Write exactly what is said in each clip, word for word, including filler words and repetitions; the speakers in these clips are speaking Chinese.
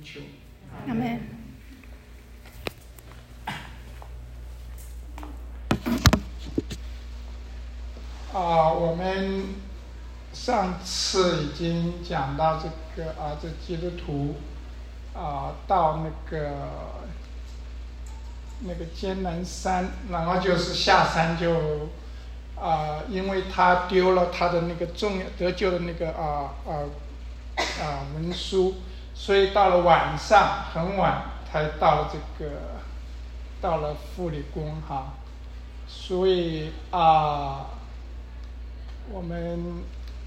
求。 阿们。 啊，我们上次已经讲到这个啊，这基督徒啊，到那个那个艰难山，然后就是下山就啊，因为他丢了他的那个重要得救的那个啊啊啊文书，所以到了晚上很晚才到了这个到了富里宫哈，所以啊。我们，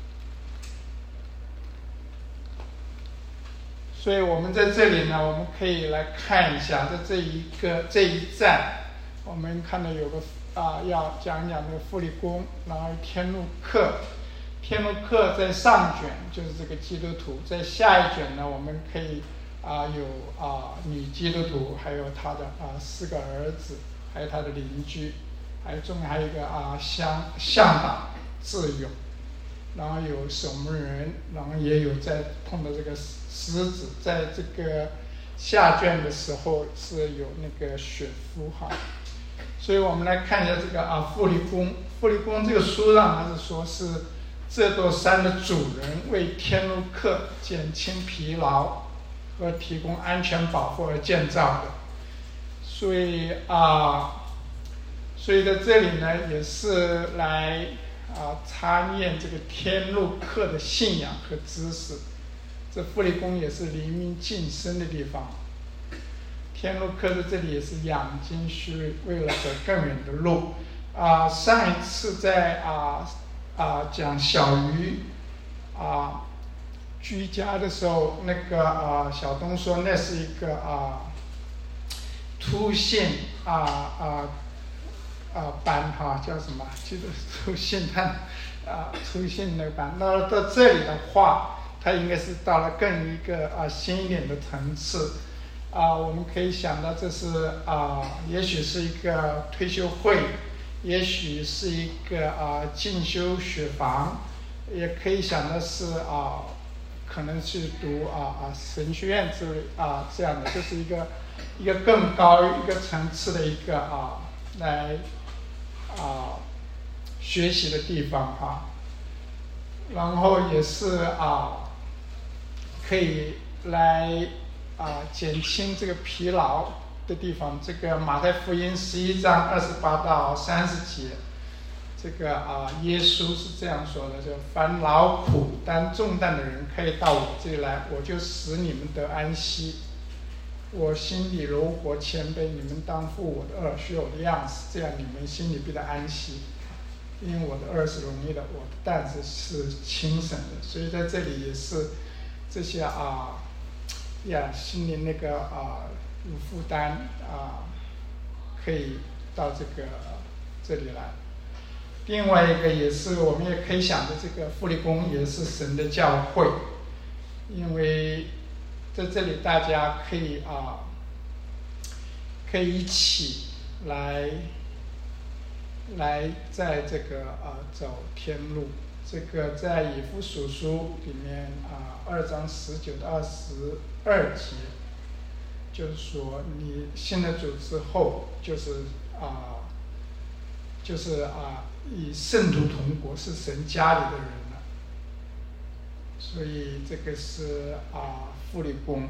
所以我们在这里呢，我们可以来看一下，在这一个这一站，我们看到有个啊，要讲讲那个富里宫，然后天路客，天路客在上卷就是这个基督徒，在下一卷呢，我们可以啊有啊女基督徒，还有他的啊四个儿子，还有他的邻居，还有中间还有一个啊向向导。智勇，然后有守门人，然后也有在碰到这个狮子，在这个下卷的时候是有那个雪夫哈，所以我们来看一下这个啊富里宫，富里宫这个书上还是说是这座山的主人为天路客减轻疲劳和提供安全保护而建造的，所以啊，所以在这里呢也是来。啊，参验这个天路客的信仰和知识，这富里宫也是黎明晋升的地方。天路客在这里也是养精蓄锐，为了走更远的路。啊，上一次在啊啊讲小鱼啊居家的时候，那个啊小东说那是一个啊凸现啊啊。啊，班哈叫什么？就是出现它，啊，出现那个班。那到这里的话，它应该是到了更一个啊新一点的层次。啊，我们可以想到这是啊，也许是一个退休会，也许是一个啊进修学房，也可以想的是啊，可能是读啊啊神学院之类啊这样的，这是一个一个更高一个层次的一个啊来。啊，学习的地方哈、啊，然后也是啊，可以来啊减轻这个疲劳的地方。这个马太福音十一章二十八到三十节，这个啊耶稣是这样说的：就凡劳苦担重担的人，可以到我这里来，我就使你们得安息。我心里柔和谦卑，你们当负我的恶，学我的样式，这样你们心里必得安息。因为我的恶是容易的，我的担子是轻省的。所以在这里也是这些啊呀心里那个啊有负担啊，可以到这个这里来。另外一个也是我们也可以想着，这个富里宫也是神的教会，因为。在这里，大家可以啊，可以一起来，来在这个啊走天路。这个在以弗所书里面啊二章十九到二十二节，就是说你信了主之后，就是啊，就是啊与圣徒同国，是神家里的人了。所以这个是啊。富里宫，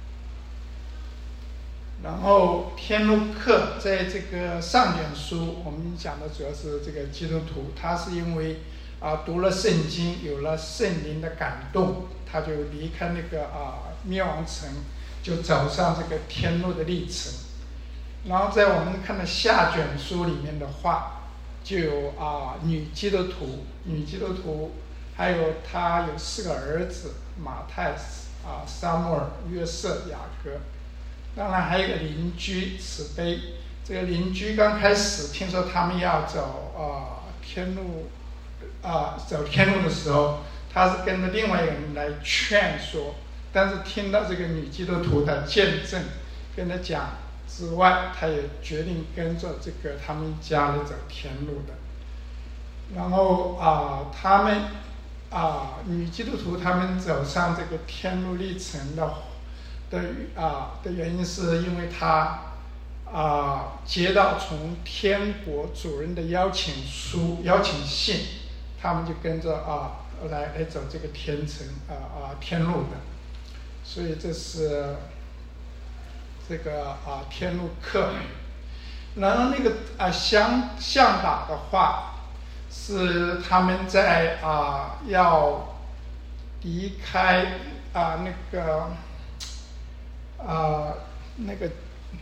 然后天路客在这个上卷书，我们讲的主要是这个基督徒，他是因为啊读了圣经，有了圣灵的感动，他就离开那个啊灭亡城，就走上这个天路的历程。然后在我们看的下卷书里面的话，就有啊女基督徒，女基督徒，还有他有四个儿子，马太。啊，撒母耳、约瑟、雅各，当然还有一个邻居慈悲。这个邻居刚开始听说他们要走啊天路，啊走天路的时候，他是跟着另外一个人来劝说，但是听到这个女基督徒的见证，跟他讲之外，他也决定跟着这个他们家来走天路的。然后啊，他们。啊，女基督徒他们走上这个天路历程的的啊的原因，是因为他啊接到从天国主人的邀请书、邀请信，他们就跟着啊来来走这个天城啊啊天路的，所以这是这个啊天路客。然后那个啊向向导的话，是他们在啊要离开啊那个啊那个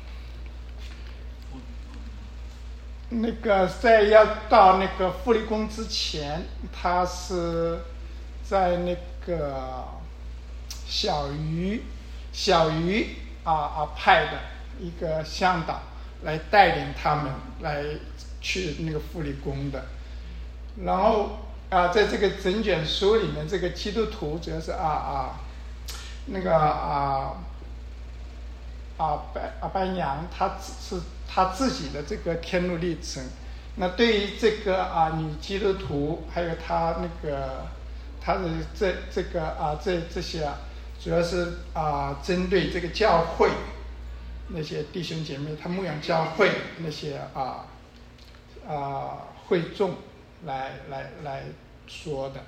那个在要到那个富利宫之前，他是在那个小鱼小鱼啊啊派的一个向导来带领他们来去那个富利宫的。然后啊，在这个整卷书里面，这个基督徒主要是啊啊那个啊啊白啊白羊，他是他自己的这个天路历程。那对于这个啊女基督徒，还有他那个他的这这个啊这这些啊，主要是啊针对这个教会那些弟兄姐妹，他牧养教会那些啊啊会众来来来说的。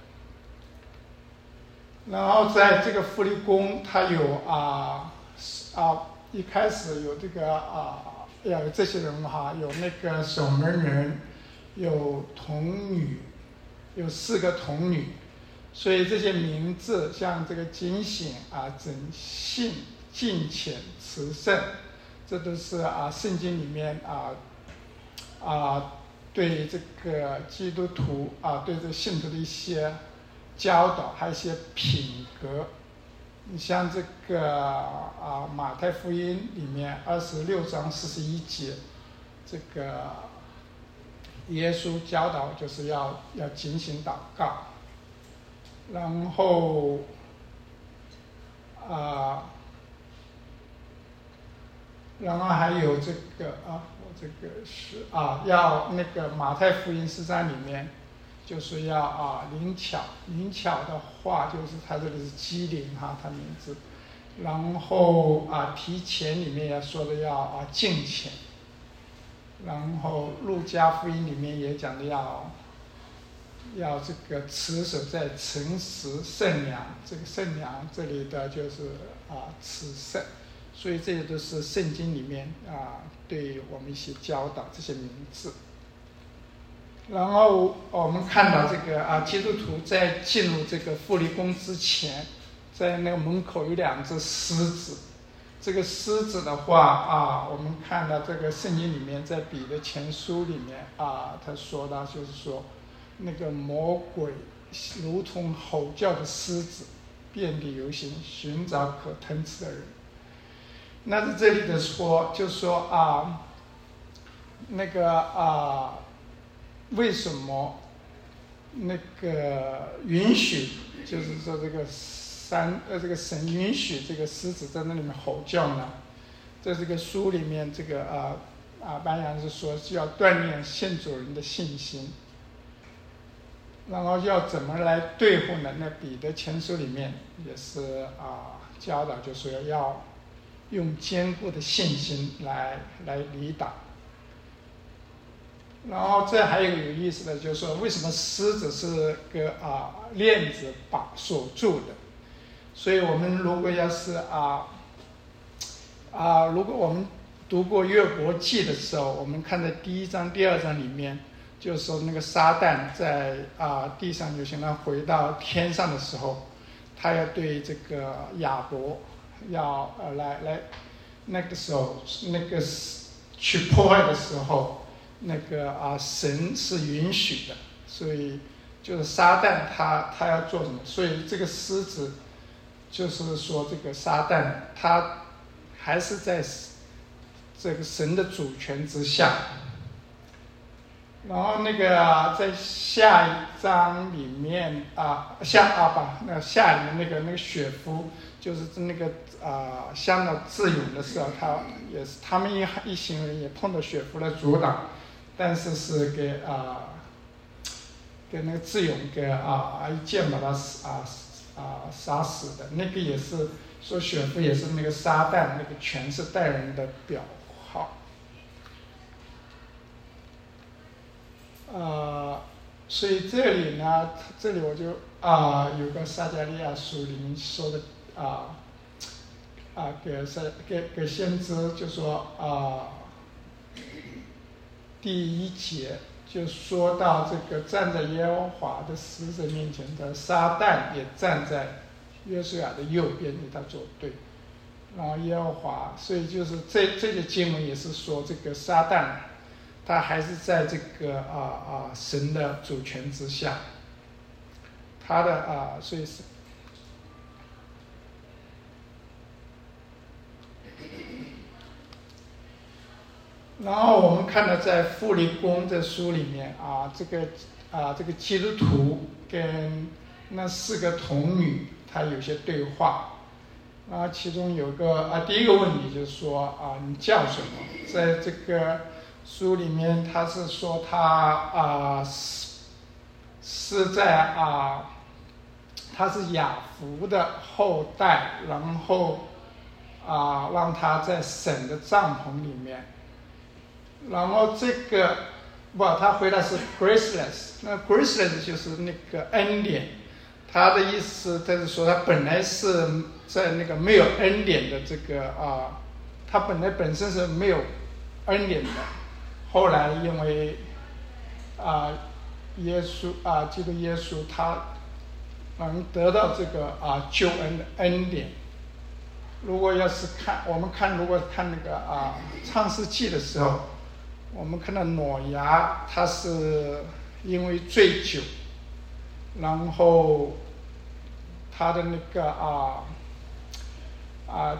然后在这个富利宫，他有啊啊一开始有这个啊要有这些人哈，有那个守门人，有童女，有四个童女，所以这些名字像这个警醒啊、整信、敬虔、慈圣，这都是啊圣经里面啊啊对这个基督徒啊对这个信徒的一些教导，还有一些品格。你像这个啊马太福音里面二十六章四十一节，这个耶稣教导就是要要警醒祷告。然后啊，然后还有这个啊，我这个是啊，要那个马太福音十章里面，就是要啊灵巧，灵巧的话就是他这里是机灵哈，他名字。然后啊提前里面也说的要啊敬虔。然后路加福音里面也讲的要。要这个持守在诚实圣良，这个圣良这里的就是啊慈圣，所以这些都是圣经里面啊对我们一些教导这些名字。然后我们看到这个啊基督徒在进入这个富利宫之前，在那个门口有两只狮子。这个狮子的话啊，我们看到这个圣经里面在彼得前书里面啊，他说到就是说。那个魔鬼如同吼叫的狮子，遍地游行，寻找可吞吃的人。那在这里的说，就说啊，那个啊，为什么那个允许，就是说这个三呃这个神允许这个狮子在那里面吼叫呢？在这个书里面，这个啊啊班扬是说是要锻炼信主人的信心。然后要怎么来对付呢？那彼得前书里面也是啊教导，就是要用坚固的信心来来抵挡。然后这还有一个有意思的，就是说为什么狮子是个啊链子把锁住的？所以我们如果要是啊啊，如果我们读过约伯记的时候，我们看在第一章、第二章里面。就是说，那个撒旦在啊地上游行，然后回到天上的时候，他要对这个亚伯要呃来来，那个时候那个去破坏的时候，那个啊神是允许的，所以就是撒旦他他要做什么？所以这个狮子就是说，这个撒旦他还是在这个神的主权之下。然后那个在下一章里面啊，下啊吧，那下里面那个那个雪夫，就是那个啊向到智勇的时候，他也是他们一一行人也碰到雪夫来阻挡，但是是给啊给那个智勇给啊一剑把他啊啊杀死的，那个也是说血妇也是那个撒旦那个权势代人的表号。呃，所以这里呢，这里我就啊、呃、有个撒迦利亚书里面说的啊啊、呃、给是给给先知就说啊、呃、第一节就说到这个站在耶和华的使者面前的撒旦也站在约书亚的右边与他作对，然后耶和华，所以就是这这个经文也是说这个撒旦，他还是在这个啊啊神的主权之下，他的啊所以是，然后我们看到在富利宫这书里面啊，这个啊这个基督徒跟那四个童女。他有些对话，啊，其中有个啊，第一个问题就是说啊，你叫什么？在这个书里面，他是说他啊是是在啊，他是雅弗的后代，然后啊让他在神的帐篷里面，然后这个不，他回答是 graceless， 那 graceless 就是那个恩典。他的意思，他是说他本来是在那个没有恩典的这个啊，他本来本身是没有恩典的，后来因为啊耶稣啊基督耶稣他能得到这个啊救恩的恩典。如果要是看我们看如果看那个啊创世纪的时候，我们看到挪亚他是因为醉酒，然后他的那个啊啊，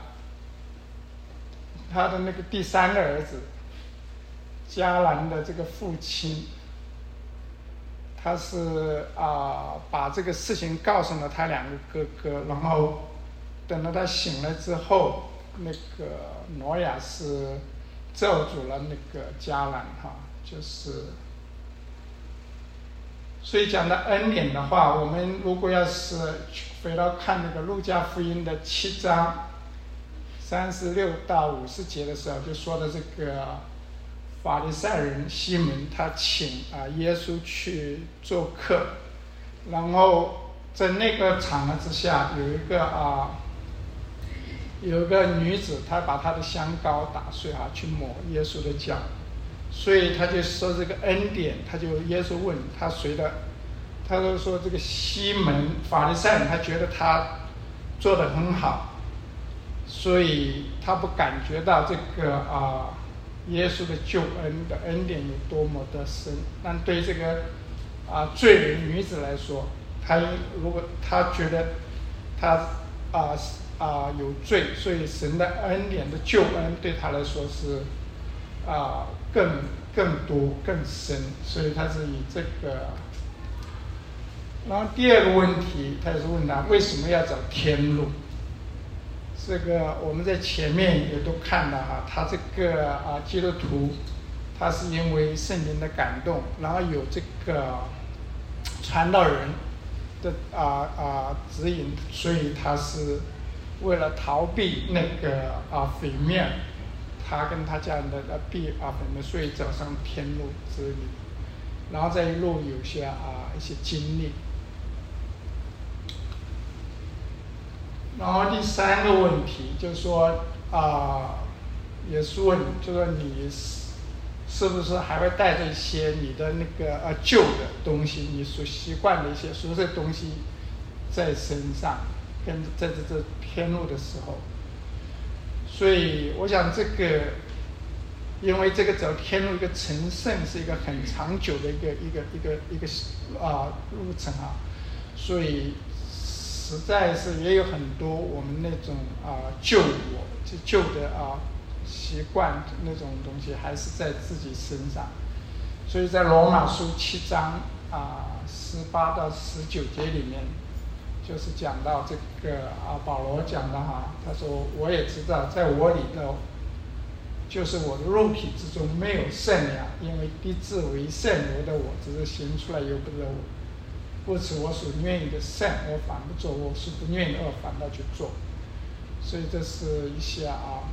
他的那个第三个儿子迦南的这个父亲，他是啊把这个事情告诉了他两个哥哥，然后等到他醒了之后，那个挪亚是咒诅了那个迦南哈，就是。所以讲到恩典的话，我们如果要是回到看那个路加福音的七章三十六到五十节的时候，就说的这个法利赛人西门，他请啊耶稣去做客，然后在那个场合之下，有一个啊有一个女子，她把她的香膏打碎啊，去抹耶稣的脚。所以他就说这个恩典，他就耶稣问他谁的，他就说这个西门法利赛人，他觉得他做得很好，所以他不感觉到这个啊耶稣的救恩的恩典有多么的深。但对这个啊罪人女子来说，他如果他觉得他啊啊有罪，所以神的恩典的救恩对他来说是啊。更更多更深，所以他是以这个。然后第二个问题，他是问他为什么要找天路？这个我们在前面也都看到哈，他这个啊基督徒，他是因为圣灵的感动，然后有这个传道人的啊啊指引，所以他是为了逃避那个啊匪面。他跟他家人的呃避啊，反正所以走上天路之旅，然后这一路有些啊一些经历。然后第三个问题就是说啊，也是问，就说你是不是还会带着一些你的那个呃旧的东西，你所习惯的一些熟悉的东西在身上，跟在这这天路的时候。所以我想这个，因为这个走天路一个成圣是一个很长久的一个一个一个一个啊路程啊，所以实在是也有很多我们那种啊旧我就旧的啊习惯那种东西还是在自己身上，所以在罗马书七章啊十八到十九节里面。就是讲到这个啊，保罗讲的哈，他说我也知道，在我里头，就是我的肉体之中没有圣灵，因为立志为圣流的我，只是行出来由不得我。故此，我所愿意的善，我反不做；我是不愿意的恶，反倒去做。 所以这是一些啊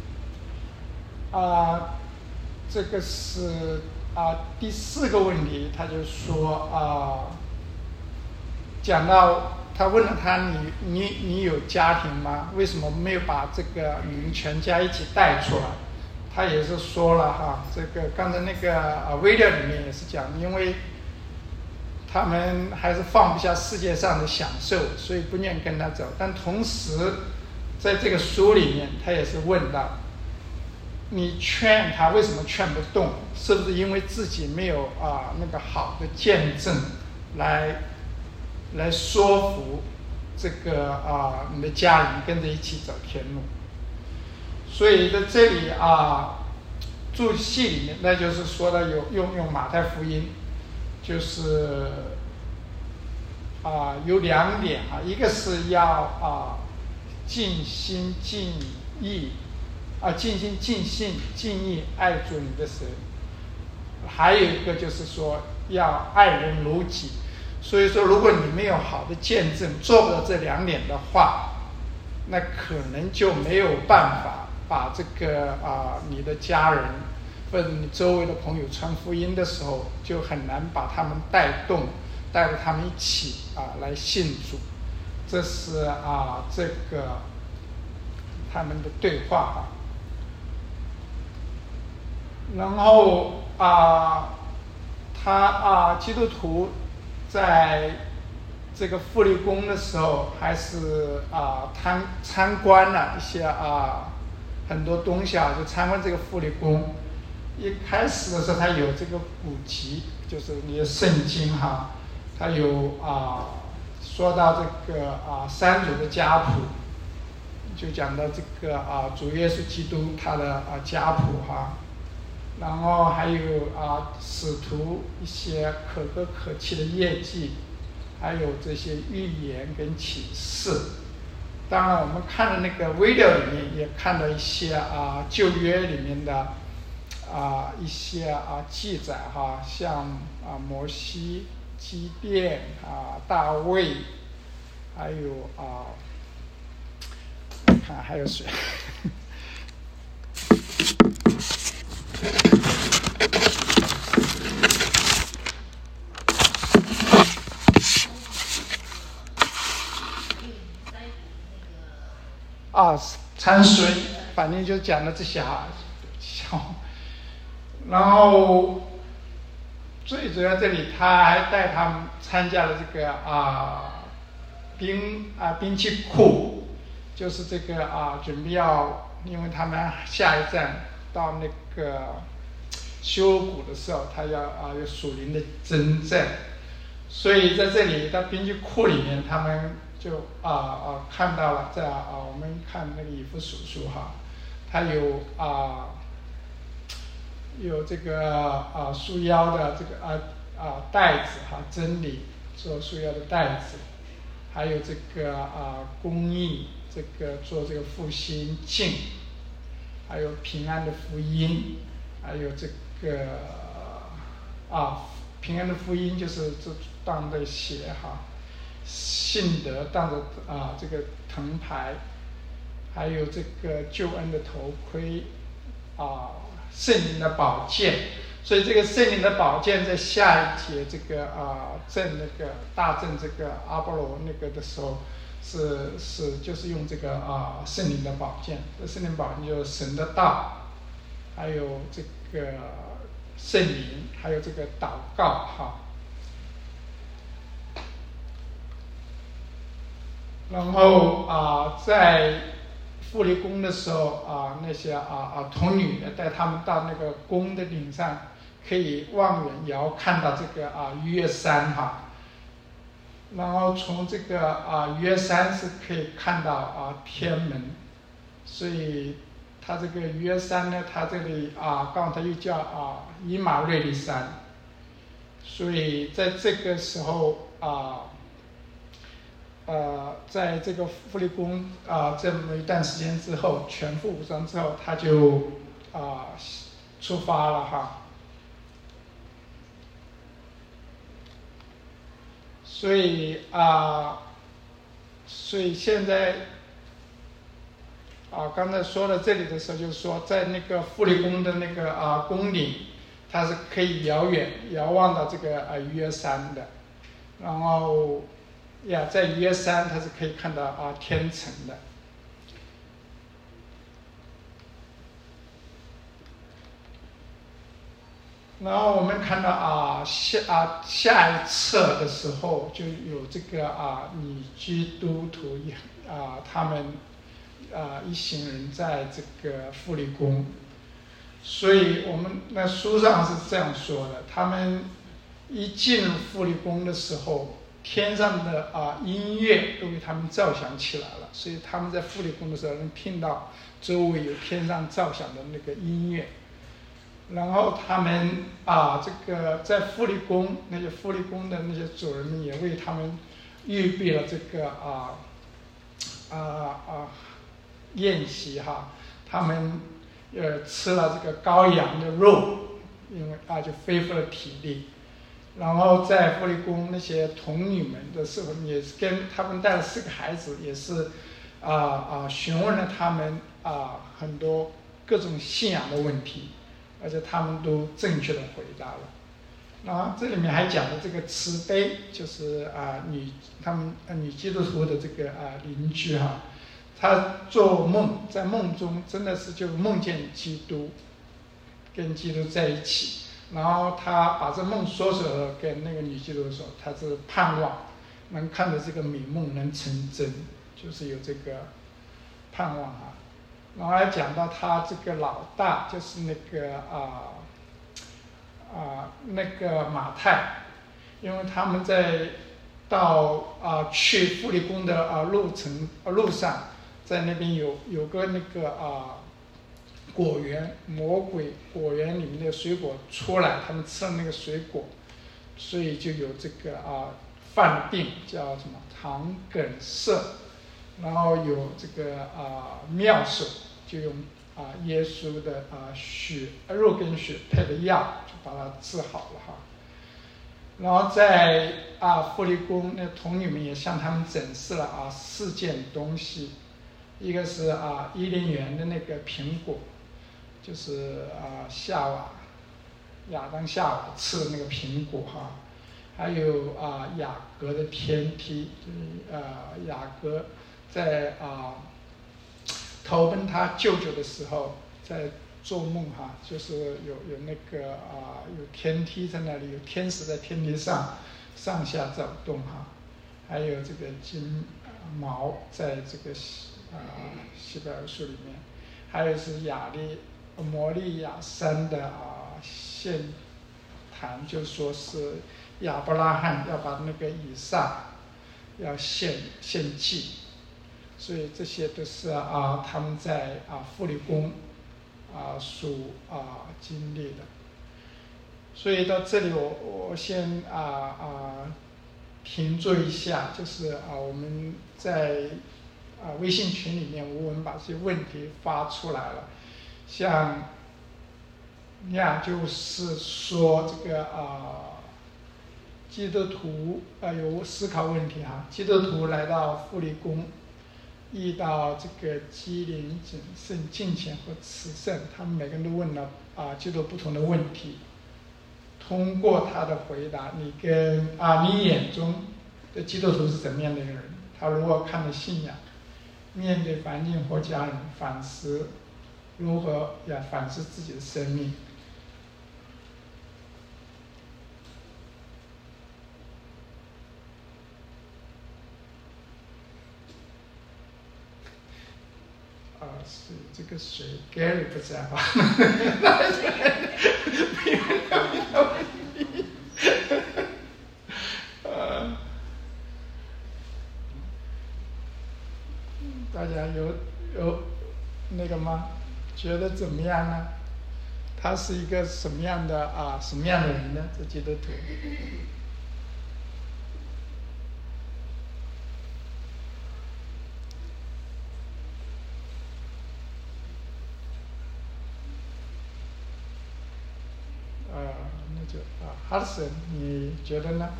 啊，这个是啊第四个问题，他就说啊，讲到他问了他你你你有家庭吗？为什么没有把这个你们全家一起带出来？他也是说了哈，这个刚才那个啊 video 里面也是讲，因为他们还是放不下世界上的享受，所以不愿意跟他走。但同时，在这个书里面，他也是问到，你劝他为什么劝不动？是不是因为自己没有啊那个好的见证来来说服这个啊你的家人跟着一起走天路？所以在这里啊，注释里面，那就是说的有用用马太福音，就是啊有两点啊，一个是要啊尽心尽意啊尽心尽性尽意爱主你的神，还有一个就是说要爱人如己。所以说，如果你没有好的见证，做不到这两点的话，那可能就没有办法把这个啊、呃、你的家人或者你周围的朋友传福音的时候，就很难把他们带动，带着他们一起啊、呃、来信主。这是啊、呃、这个他们的对话啊。然后啊、呃、他啊、呃、基督徒在这个富利宫的时候，还是啊、呃、参参观了一些啊、呃、很多东西啊，就参观这个富利宫。一开始的时候，他有这个古籍，就是你的圣经哈，他有啊、呃、说到这个啊、呃、三主的家谱，就讲到这个啊、呃、主耶稣基督他的啊、呃、家谱哈。然后还有啊，使徒一些可歌可泣的业绩，还有这些预言跟启示。当然，我们看的那个 video 里面也看到一些啊旧约里面的啊一些啊记载哈，像啊摩西、基甸啊、大卫，还有啊，看还有谁？啊，参孙，反正就讲的这些哈，然后最主要这里他还带他们参加了这个啊兵啊兵器库，就是这个啊准备要，因为他们下一站到那个修谷的时候，他要啊有属灵的征战，所以在这里到兵器库里面，他们就啊啊看到了，在啊我们看那个以弗所书哈，它有啊有这个啊束腰的这个啊啊带子哈，真理做束腰的带子，还有这个啊公义这个做这个复兴镜，还有平安的福音，还有这个啊平安的福音就是这当的鞋哈。信德当着啊这个藤牌，还有这个救恩的头盔，啊圣灵的宝剑。所以这个圣灵的宝剑在下一节这个啊正那个大正这个阿波罗那个的时候，是是就是用这个啊圣灵的宝剑。这圣灵宝剑就是神的道，还有这个圣灵，还有这个祷告哈。然后啊、呃，在富利宫的时候啊、呃，那些啊啊童女的带他们到那个宫的顶上，可以望远遥看到这个啊逾越山哈。然后从这个啊逾越山是可以看到啊天门，所以它这个逾越山呢，它这里啊刚才又叫啊以马内利山，所以在这个时候啊。呃，在这个富利宫啊、呃、这么一段时间之后，全副武装之后，他就啊、呃、出发了哈。所以啊、呃，所以现在啊，刚才说到这里的时候，就是说在那个富丽宫的那个啊宫顶，它是可以遥远遥望到这个啊逾越山的，然后呀，在逾越山它是可以看到啊天城的。然后我们看到啊下啊下一册的时候，就有这个啊女基督徒一啊他们啊一行人在这个富丽宫，所以我们那书上是这样说的：他们一进入富丽宫的时候，天上的啊音乐都为他们照响起来了，所以他们在富丽宫的时候能听到周围有天上照响的那个音乐。然后他们啊，这个在富丽宫那些富丽宫的那些主人们也为他们预备了这个啊啊啊宴席哈，他们呃吃了这个羔羊的肉，因为啊就恢复了体力。然后在富丽宫那些童女们的时候，也是跟他们带了四个孩子，也是啊啊询问了他们啊很多各种信仰的问题。而且他们都正确的回答了。然后这里面还讲了这个慈悲，就是啊女他们女基督徒的这个啊邻居哈、啊，他做梦在梦中真的是就梦见基督，跟基督在一起。然后他把这梦说出来跟那个女基督说，他是盼望能看着这个美梦能成真，就是有这个盼望啊。然后还讲到他这个老大，就是那个啊啊那个马太，因为他们在到啊去富丽宫的啊路程啊路上，在那边有有个那个啊果园，魔鬼果园里面的水果出来，他们吃了那个水果，所以就有这个啊犯病，叫什么糖梗塞。然后有这个啊妙手，就用啊耶稣的啊血肉跟血配的药，就把它治好了哈。然后在啊富丽宫，那童女们也向他们展示了啊四件东西，一个是啊伊甸园的那个苹果，就是啊夏娃亚当夏娃吃的那个苹果哈，还有啊雅各的天梯，就是啊雅各。在啊投奔他舅舅的时候，在做梦哈，就是有有那个啊有天梯在那里，有天使在天梯上上下走动哈，还有这个金毛在这个啊希伯来书里面，还有是亚利摩利亚山的啊献坛，就说是亚伯拉罕要把那个以撒要献献祭。所以这些都是啊，他们在啊富丽宫啊所啊经历的。所以到这里我我先啊啊停住一下，就是啊我们在啊微信群里面，我们把这些问题发出来了，像呀就是说这个啊基督徒啊有思考问题哈，基督徒来到富丽宫。遇到这个机灵、谨慎、敬虔和慈善，他们每个人都问了啊，基督不同的问题。通过他的回答，你跟啊，你眼中的基督徒是怎么样的一个人？他如何看待信仰？面对环境或家人，反思如何呀反思自己的生命？啊，是这个谁 Gary 不在吧？呃，大家有有那个吗？觉得怎么样呢？他是一个什么样的啊？什么样的人呢？这基督徒？呃，那就啊，哈里森，你觉得呢？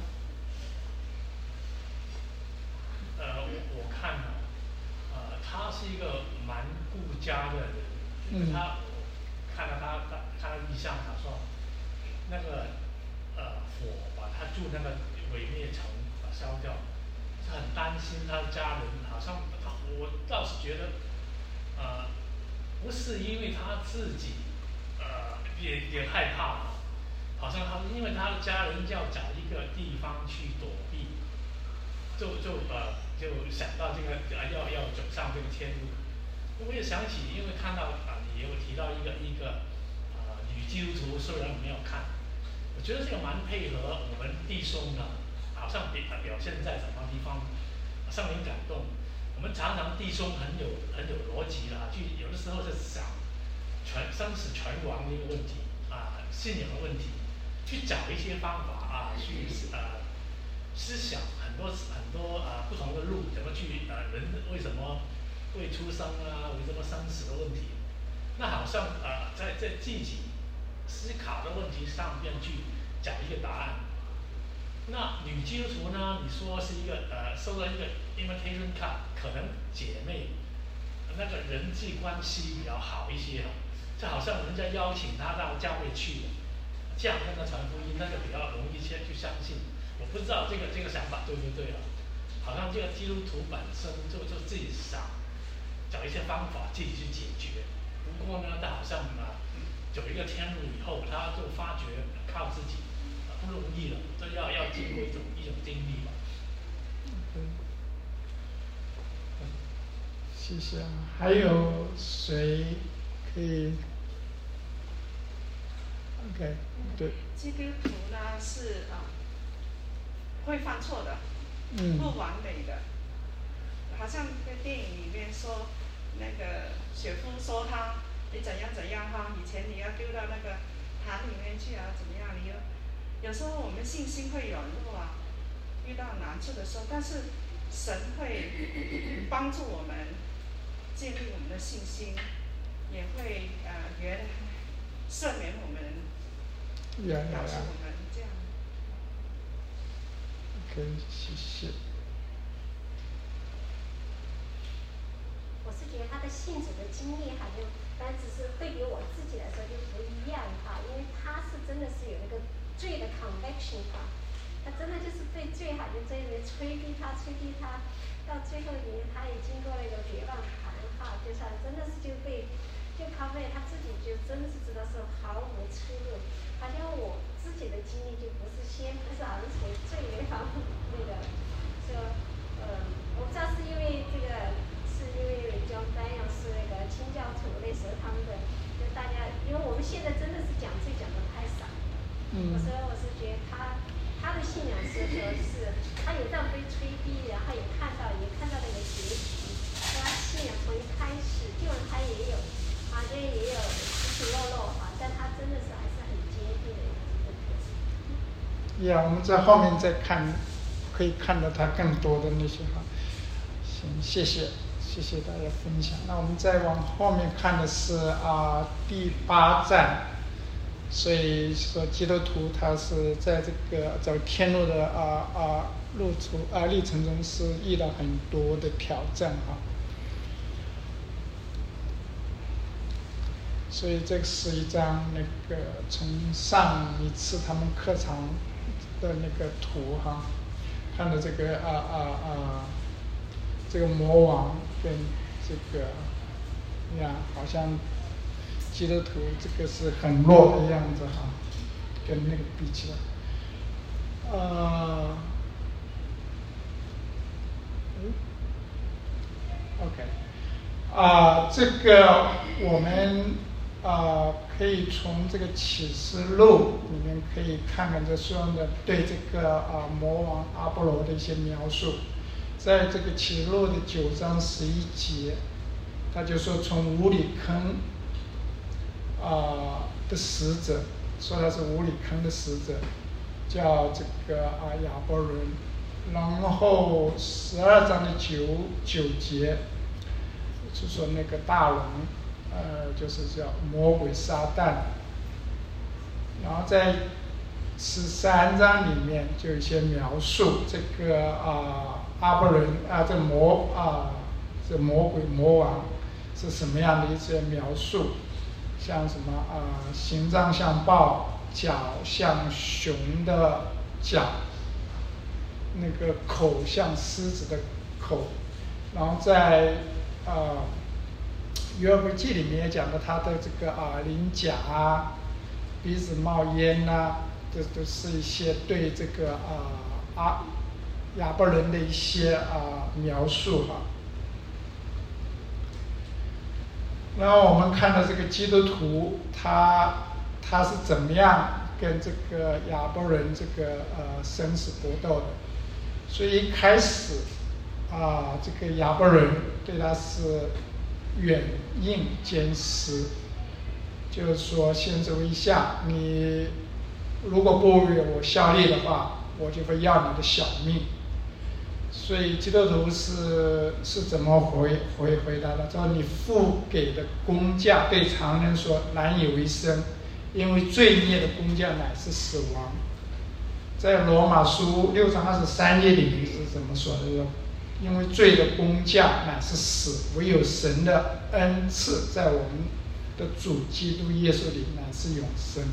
呃，我我看呢，呃，他是一个蛮固家的人，嗯、他看到他他看到异象，他说那个呃火把他住那个毁灭城把烧掉，他很担心他的家人，好像他我倒是觉得呃不是因为他自己呃也也害怕了，好像他因为他的家人要找一个地方去躲避，就就呃就想到这个呃要要走上这个天路。我也想起，因为看到啊、呃，你有提到一个一个啊、呃、女基督徒，虽然没有看，我觉得这个蛮配合我们弟兄的，好像表表现在什么地方，让人感动。我们常常弟兄很有很有逻辑啦，就有的时候是想全生死存亡的一个问题啊、呃，信仰的问题，去找一些方法啊，去呃思想很多很多啊、呃、不同的路，怎么去呃人为什么会出生啊，为什么生死的问题，那好像呃在在自己思考的问题上面去找一个答案。那女基督徒呢？你说是一个呃收了一个 invitation card， 可能姐妹那个人际关系比较好一些，就好像人家邀请她到教会去，这样跟他传福音，那个比较容易先去相信。我不知道这个这个想法对不对啊？好像这个基督徒本身就就自己想找一些方法自己去解决。不过呢，他好像啊走一个天路以后，他就发觉靠自己。不容易了，这要要经过一种一种经历吧。 嗯，谢谢。还有谁可以 ？OK， 对。 基督徒呢是啊，会犯错的， 嗯， 不完美的。好像在电影里面说，那个雪夫说他你怎样怎样哈，以前你要丢到那个潭里面去啊，怎么样？你又有时候我们信心会软弱啊，遇到难处的时候，但是神会帮助我们建立我们的信心，也会呃原赦免我们，饶恕我们这样。 OK， 谢谢。 我是觉得他的信主的经历哈，就但只是对比我自己来说就不一样哈，因为他是真的是有那个罪的 conviction 哈，他真的就是被罪哈就在那边催逼他催逼他，到最后也他也经过那个绝望谈哈，就是真的是就被就他为他自己就真的是知道是毫无出路，好像我自己的经历就不是先不是儿童罪那方那个说呃我不知道是因为这个。是因为江丹阳是那个清教徒那时候他们的，就大家，因为我们现在真的是讲罪讲的太少了。嗯。所以我是觉得他他的信仰是说是他有这样被催逼，然后也看到也看到那个结局，他信仰从一开始，就然他也有好像也有起起落落哈，但他真的是还是很坚定的一个特质。 呀，我们在后面再看，可以看到他更多的那些哈。行，谢谢。谢谢大家分享。那我们再往后面看的是啊、呃、第八站，所以说基督徒他是在这个走天路的啊啊、呃呃、路途啊、呃、历程中是遇到很多的挑战哈。所以这是一张那个从上一次他们课堂的那个图哈，看到这个啊啊啊这个魔王。跟这个，呀，好像基督徒这个是很弱的样子哈，跟那个比起来，呃，嗯 ，OK， 啊、呃，这个我们啊、呃、可以从这个启示录里面可以看看这书中的对这个啊、呃、魔王阿波罗的一些描述。在这个启示录的九章十一节，他就说从无里坑啊、呃、的使者，说他是无里坑的使者，叫这个啊亚伯伦。然后十二章的九九节，就说那个大龙，呃，就是叫魔鬼撒旦。然后在十三章里面就有一些描述这个啊。阿波伦啊，这魔啊，这魔鬼魔王是什么样的一些描述，像什么啊、呃，形状像豹，脚像熊的脚，那个口像狮子的口，然后在啊《约伯记》里面也讲到他的这个啊鳞甲啊，鼻子冒烟呐、啊，这都是一些对这个啊啊亚伯伦的一些啊描述哈。然后我们看到这个基督徒，他他是怎么样跟这个亚伯伦这个呃生死搏斗的？所以一开始啊，这个亚伯伦对他是软硬兼施，就是说先走一下，你如果不为我效力的话，我就会要你的小命。所以基督徒是是怎么回回回答的？说你付给的工价对常人说难以为生，因为罪孽的工价乃是死亡。在罗马书六章二十三节里面是怎么说的？说因为罪的工价乃是死，唯有神的恩赐在我们的主基督耶稣里乃是永生。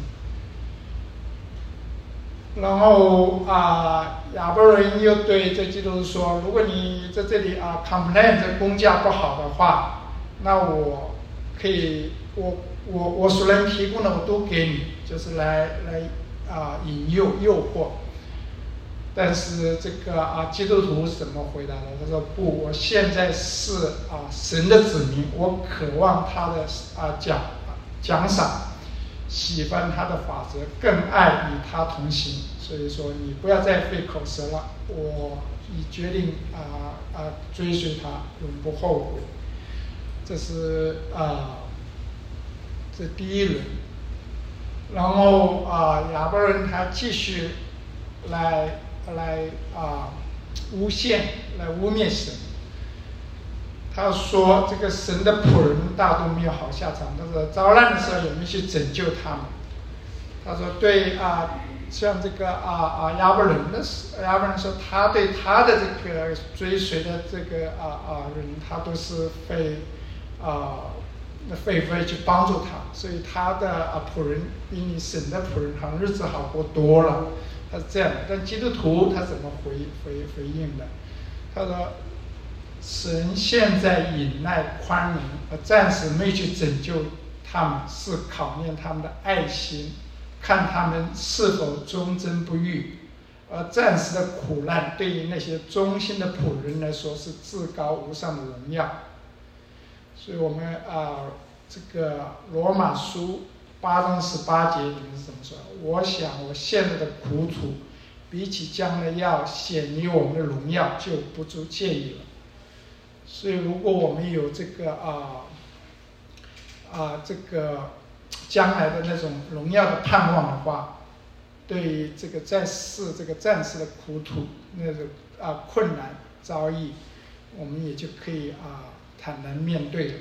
然后啊，亚伯伦又对这基督徒说：“如果你在这里啊 complain 这工价不好的话，那我可以，我我我所能提供的我都给你，就是来来啊引诱诱惑。”但是这个啊基督徒怎么回答的？他说：“不，我现在是啊神的子民，我渴望他的啊奖奖赏。”喜欢他的法则，更爱与他同行。所以说，你不要再费口舌了。我已决定啊啊、呃呃、追随他，永不后悔。这是啊、呃，这第一轮。然后啊、呃，亚伯伦他继续来来啊、呃、诬陷，来污蔑神。他说：“这个神的仆人大都没有好下场。他说遭难的时候有没有去拯救他们？”他说：“对啊，像这个啊啊亚伯伦的亚伯伦说，他对他的这个追随的这个啊啊人，他都是会啊会会去帮助他，所以他的啊仆人比你神的仆人好像日子好过多了。”他是这样的。但基督徒他怎么回回回应的？他说：“神现在忍耐宽容，而暂时没去拯救他们，是考验他们的爱心，看他们是否忠贞不渝。而暂时的苦难对于那些忠心的仆人来说是至高无上的荣耀。”所以我们啊、呃，这个罗马书八章十八节里面是怎么说？我想我现在的苦楚，比起将来要显于我们的荣耀，就不足介意了。所以，如果我们有这个啊啊这个将来的那种荣耀的盼望的话，对于这个在世这个暂时的苦楚那种啊困难遭遇，我们也就可以啊坦然面对了。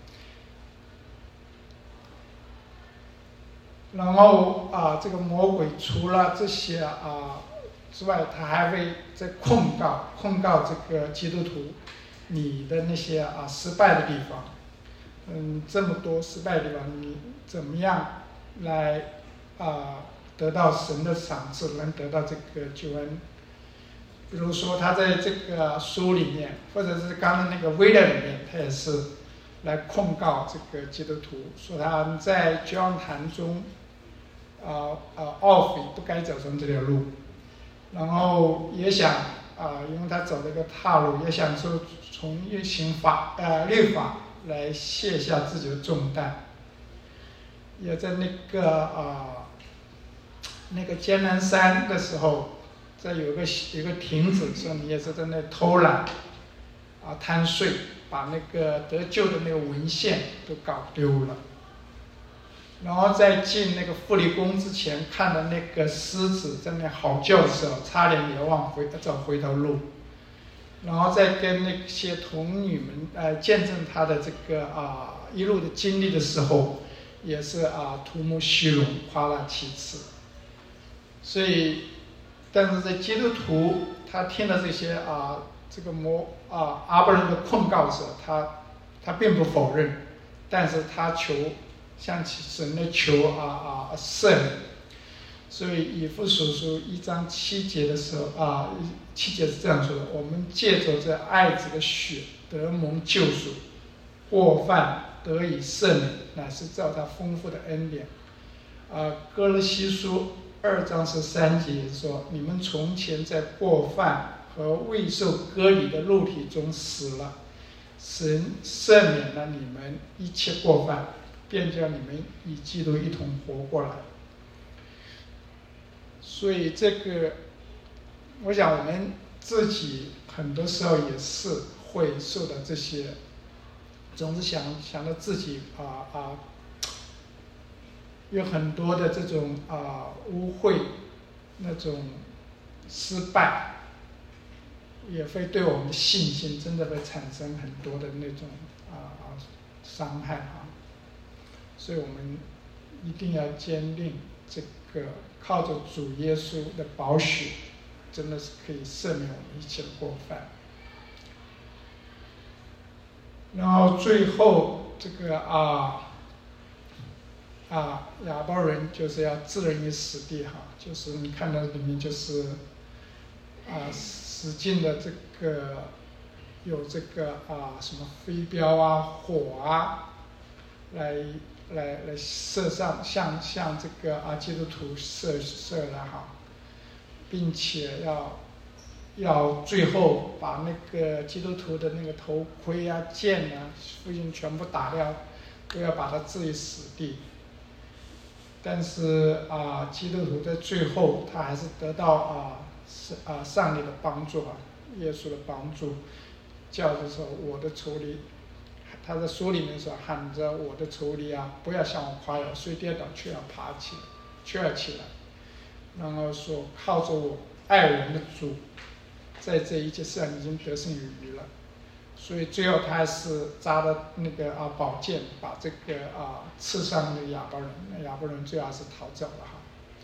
然后啊，这个魔鬼除了这些啊之外，他还会在控告控告这个基督徒。你的那些啊失败的地方，嗯，这么多失败的地方，你怎么样来啊得到神的赏赐，能得到这个救恩？比如说他在这个书里面，或者是刚才那个威勒里面，他也是来控告这个基督徒，说他在交往谈中啊啊懊悔，不该走上这条路，然后也想啊，因为他走了个岔路，也想说从运行法呃律法来卸下自己的重担，也在那个啊那个艰难山的时候，在有个有个亭子说你也是在那偷懒啊贪睡，把那个得救的那个文献都搞丢了。然后在进那个富利宫之前，看到那个狮子在那嚎叫的时候，差点也忘回走回头路。然后再跟那些童女们呃见证他的这个啊、呃、一路的经历的时候，也是啊图谋虚荣，夸大其词。所以，但是在基督徒他听了这些啊这个魔啊阿伯伦的控告的时候，他他并不否认，但是他求向神的求啊啊圣。所以以弗所书一章七节的时候啊，七节是这样说的：我们借着这爱子的血得蒙救赎，过犯得以赦免，乃是照他丰富的恩典。啊，哥罗西书二章十三节说：你们从前在过犯和未受割礼的肉体中死了，神赦免了你们一切过犯，便叫你们与基督一同活过来。所以这个，我想我们自己很多时候也是会受到这些，总是想想到自己啊啊，有很多的这种啊污秽，那种失败，也会对我们的信心真的会产生很多的那种啊啊伤害啊。所以我们一定要坚定这个。靠着主耶稣的宝血，真的是可以赦免我们一切的过犯。然后最后这个啊啊亚伯人就是要置人于死地哈，就是你看到里面就是啊使劲的这个有这个啊什么飞镖啊火啊来。来来射上，向向这个啊基督徒射射来哈，并且要要最后把那个基督徒的那个头盔啊、剑啊、附近全部打掉，都要把它置于死地。但是啊，基督徒在最后他还是得到啊是啊上帝的帮助啊，耶稣的帮助，叫着说我的仇敌。他在书里面说喊着我的仇敌啊，不要向我夸耀，虽跌倒却要爬起来，却要起来。然后说靠着我爱我们的主，在这一切事上已经得胜有余了。所以最后他还是扎了那个啊宝剑，把这个啊刺伤那个亚伯人，那亚伯人最后还是逃走了哈。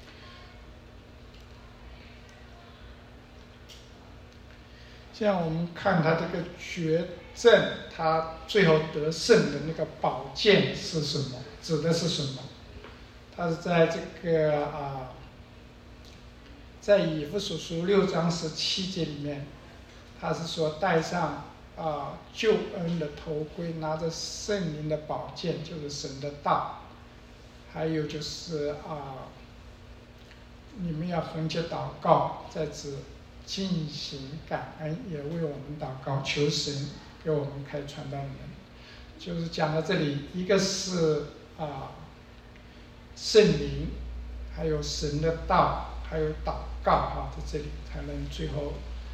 现在我们看他这个决胜，他最后得胜的那个宝剑是什么？指的是什么？他是在这个啊，在以弗所书六章十七节里面，他是说戴上啊救恩的头盔，拿着圣灵的宝剑，就是神的道，还有就是啊，你们要横切祷告，在此进行感恩，也为我们祷告，求神给我们开传道的门。就是讲到这里，一个是啊圣灵，还有神的道，还有祷告啊，在这里才能最后。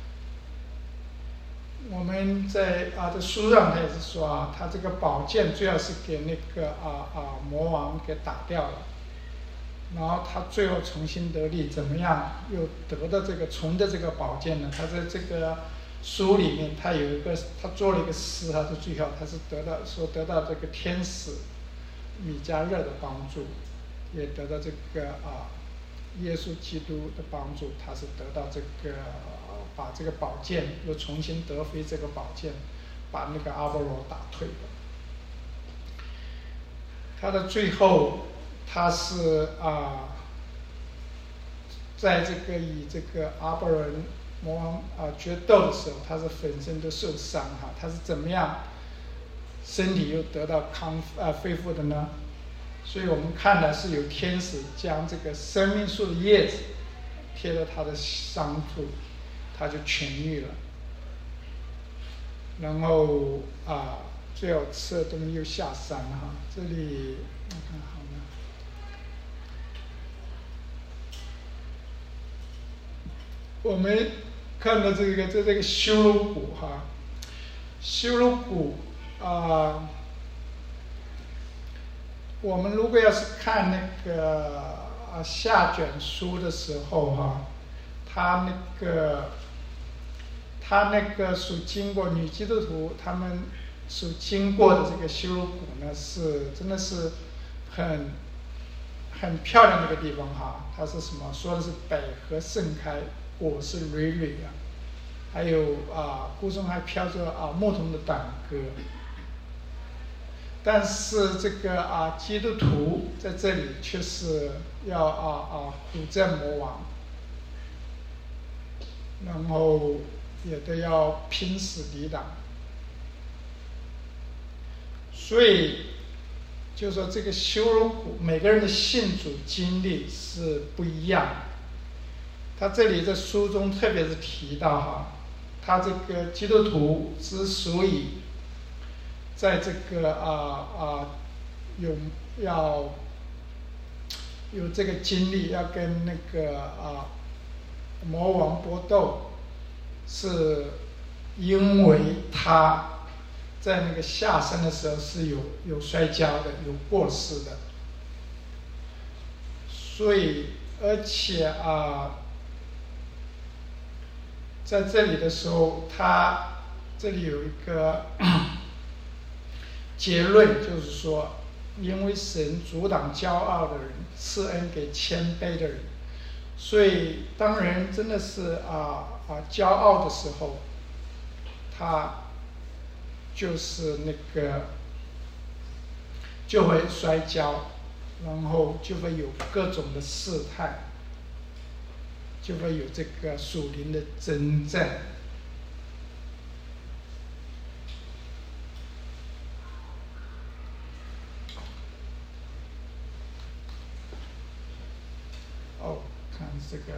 我们在啊这书上他也是说啊，他这个宝剑最好是给那个啊啊魔王给打掉了。然后他最后重新得力，怎么样又得到这个从的这个宝剑呢？他在这个书里面，他有一个他做了一个诗，他是最后他是得到说得到这个天使米迦勒的帮助，也得到这个啊耶稣基督的帮助，他是得到这个把这个宝剑又重新得回这个宝剑，把那个阿波罗打退了。他的最后。他是啊，在这个与这个阿波罗魔王啊决斗的时候，他是浑身都受伤哈，他是怎么样身体又得到康啊恢复的呢？所以我们看的是有天使将这个生命树的叶子贴到他的伤处，他就痊愈了。然后啊，最后吃了东西又下山哈，这里我看好吗？我们看到这个在这个修罗谷哈，修罗谷啊，我们如果要是看那个啊下卷书的时候哈，他那个他那个所经过女基督徒他们所经过的这个修罗谷呢，是真的是很很漂亮的一个地方哈。它是什么？说的是百合盛开。果实累累啊，还有啊，谷中还飘着啊牧童的短歌。 但是这个啊基督徒在这里却是要啊啊唬正魔王，然后也都要拼死抵挡。所以就说这个羞辱谷，每个人的信主经历是不一样的。他这里在书中特别是提到哈，他这个基督徒之所以在这个啊啊有要有这个经历，要跟那个啊魔王搏斗，是因为他在那个下山的时候是有有摔跤的，有过失的，所以而且啊，在这里的时候，他这里有一个结论，就是说，因为神阻挡骄傲的人，赐恩给谦卑的人，所以当人真的是啊啊骄傲的时候，他就是那个就会摔跤，然后就会有各种的试探，就会有这个属灵的征战。哦，看这个，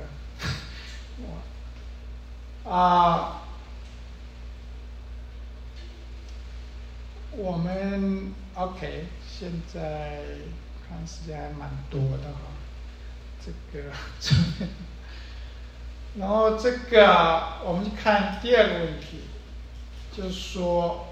哇，啊。我们 OK， 现在看时间还蛮多的哈，这个，然后这个我们看第二个问题，就是说，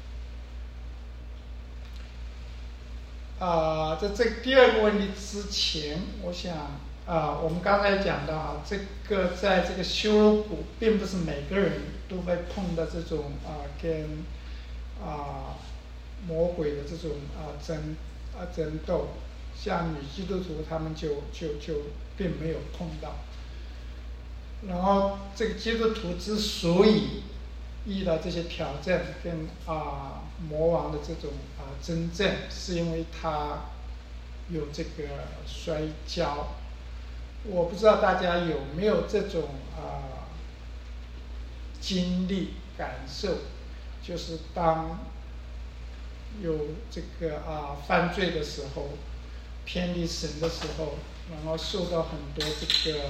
啊、呃，在这第二个问题之前，我想啊、呃，我们刚才讲到啊，这个在这个羞辱谷，并不是每个人都会碰到这种啊、呃、跟啊。呃魔鬼的这种啊争啊争斗，像女基督徒他们就就就并没有碰到。然后这个基督徒之所以遇到这些挑战跟啊魔王的这种啊争战，是因为他有这个摔跤。我不知道大家有没有这种啊经历感受，就是当有这个啊犯罪的时候，偏离神的时候，然后受到很多这个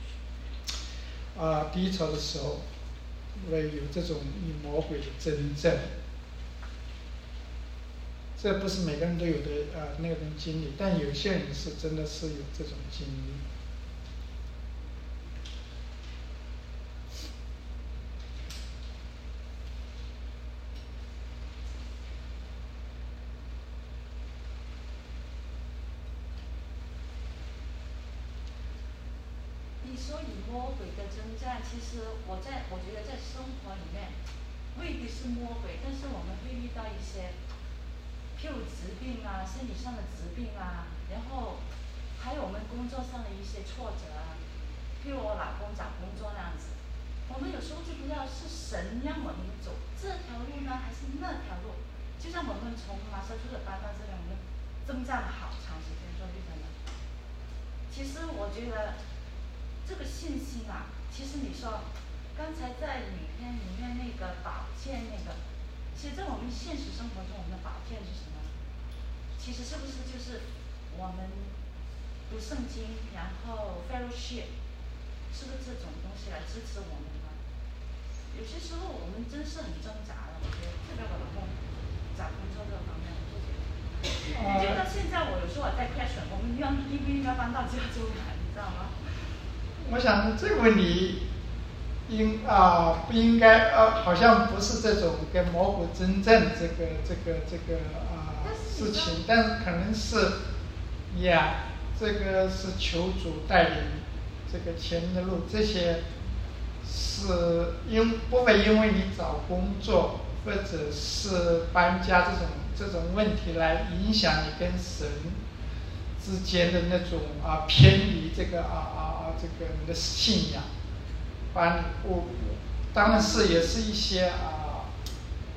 啊低潮的时候，会有这种与魔鬼的征战。这不是每个人都有的啊那种经历，但有些人是真的是有这种经历。 你说与魔鬼的征战，其实我在我觉得在生活里面未必是魔鬼，但是我们会遇到一些，譬如疾病啊，身体上的疾病啊，然后还有我们工作上的一些挫折啊，譬如我老公找工作那样子，我们有时候就不知道是神让我们走这条路呢，还是那条路。就像我们从马萨诸塞搬到这里，我们征战了好长时间，说句真的。其实我觉得。这个信心啊，其实你说，刚才在影片里面那个宝剑那个，其实在我们现实生活中，我们的宝剑是什么？其实是不是就是我们读圣经，然后 fellowship， 是不是这种东西来支持我们呢？有些时候我们真是很挣扎的，我觉得，特别我老公找工作这方面，我就觉得，就到现在我有时候我在 question， 我们应应不应该搬到加州来，你知道吗？ 我想这个问题应啊、呃、不应该啊、呃，好像不是这种跟魔鬼争战这个这个这个啊、呃、事情，但是可能是呀，这个是求主带领这个前面的路，这些是因不会因为你找工作或者是搬家这种这种问题来影响你跟神之间的那种啊偏离这个啊啊啊这个你的信仰，把你我当然是也是一些啊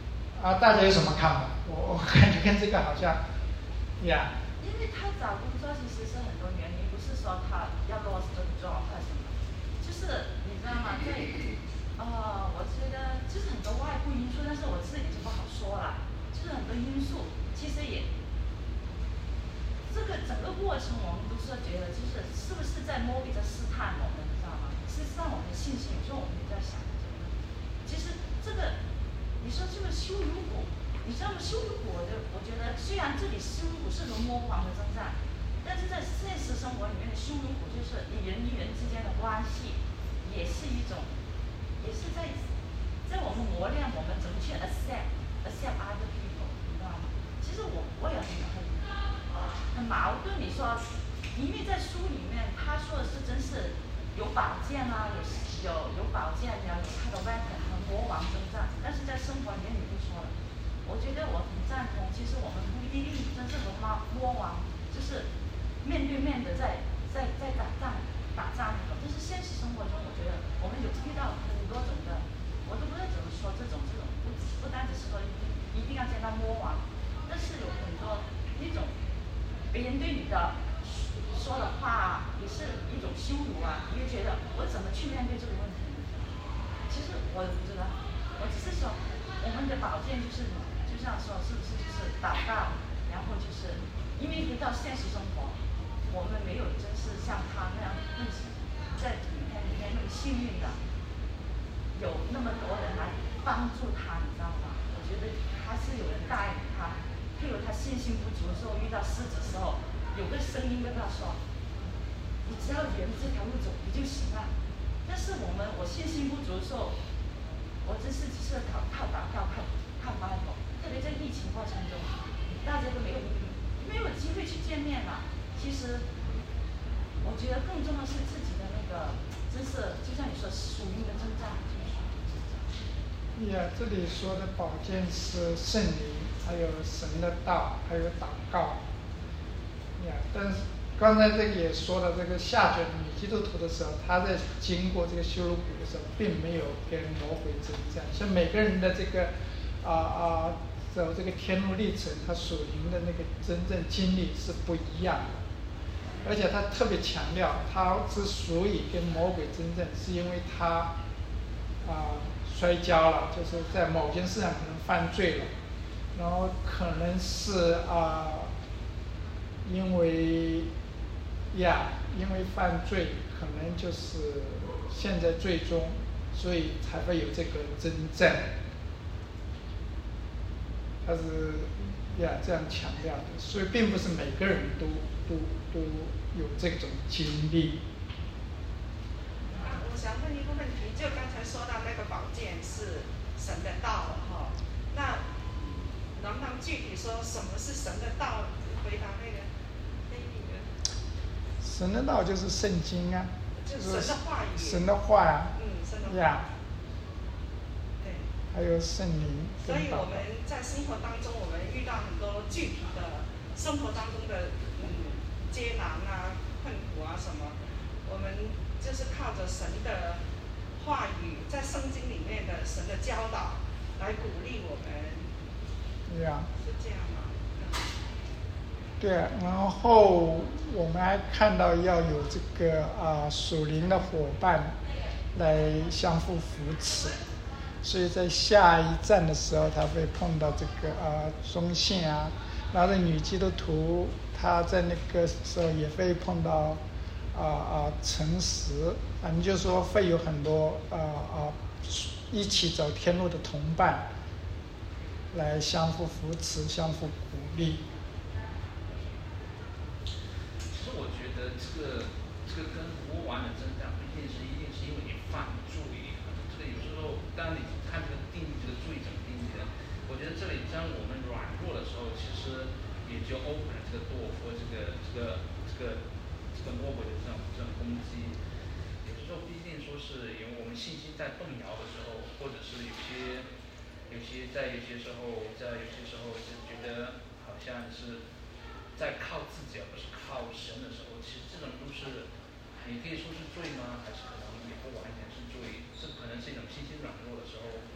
啊，大家有什么看法？我我感觉跟这个好像，呀。 因为他找工作其实是很多原因，不是说他要 lost the job 或什么，就是你知道吗？在呃，我觉得就是很多外部因素，但是我自己就不好说了，就是很多因素，其实也这个整个过程我们不是觉得就是是不是在摸一着试探我们，你知道吗？事实上我们的信心，有时候我们也在想这个问题。其实这个你说这个羞辱骨，你知道吗？羞辱骨，我就我觉得虽然这里羞辱骨是和魔王的征战，但是在现实生活里面的羞辱骨，就是你人与人之间的关系，也是一种，也是在在我们磨练我们怎么去 accept accept other people， 你知道吗？其实我我也很很很矛盾。你说，因为在书里面他说的是真是有宝剑啊，有有有宝剑呀，有他的 weapon 和魔王征战，但是在生活里面你不说了。我觉得我很赞同，其实我们不一定真正和魔魔王就是面对面的在在在打仗打仗那种，就是现实生活中，我觉得我们有遇到很多种的，我都不知道怎么说这种这种不不单只是说一定一定要见到魔王，但是有很多一种别人对你的说的话也是一种羞辱啊，你就觉得我怎么去面对这个问题呢？其实我不知道，我只是说我们的保健就是就像说是不是就是祷告，然后就是因为回到现实生活，我们没有真是像他那样那在里面里面那么幸运的，有那么多人来帮助他，你知道吗？我觉得他是有人带领他，譬如他信心不足的时候，遇到狮子的时候，有个声音跟他说：“你只要沿着这条路走，你就行了。”但是我们我信心不足的时候，我真是只是靠靠祷告、靠靠 Bible， 特别在疫情过程中，大家都没有没有机会去见面了。其实，我觉得更重要是自己的那个，真是就像你说属灵的征战，就是。 呀，这里说的宝剑是圣灵，还有神的道，还有祷告。呀，但是刚才这个也说了，这个下卷女基督徒的时候，她在经过这个羞辱谷的时候，并没有跟魔鬼征战。所以每个人的这个啊啊走这个天路历程，他属灵的那个真正经历是不一样的。而且他特别强调，他之所以跟魔鬼征战，是因为他啊、摔跤了，就是在某件事上可能犯罪了，然后可能是啊、因为呀，因为犯罪，可能就是现在最终，所以才会有这个征战。他是呀这样强调的，所以并不是每个人都都都有这种经历。 啊，我想问一个问题，就刚才说到那个宝剑是神的道了哈，那能不能具体说什么是神的道？回答那个那个。 神的道就是圣经啊， 就是神的话语。 神的话啊。 嗯，神的话。 呀。 对。 还有圣灵。 所以我们在生活当中，我们遇到很多具体的生活当中的嗯艰难啊、困苦啊什么，我们就是靠着神的话语，在圣经里面的神的教导来鼓励我们。 呀。 是这样吗？ 对，然后我们还看到要有这个啊属灵的伙伴来相互扶持。所以在下一站的时候，他会碰到这个啊忠信啊，然后女基督徒，她在那个时候也会碰到啊啊诚实啊，你就说会有很多啊啊一起走天路的同伴，来相互扶持、相互鼓励。 其实我觉得这个这个跟魔王的征战，不一定是一定是因为你犯罪，这个有时候当你看这个定义，这个罪怎么定义的？我觉得这里当我们软弱的时候，其实也就 open 了这个 door for 这个这个这个这个魔鬼的这种这种攻击。有时候不一定说是因为我们信心在动摇的时候，或者是有些有些在有些时候在有些时候就觉得好像是在靠自己而不是靠神的时候，其实这种都是你可以说是罪吗？还是可能也不完全是罪？这可能是一种信心软弱的时候。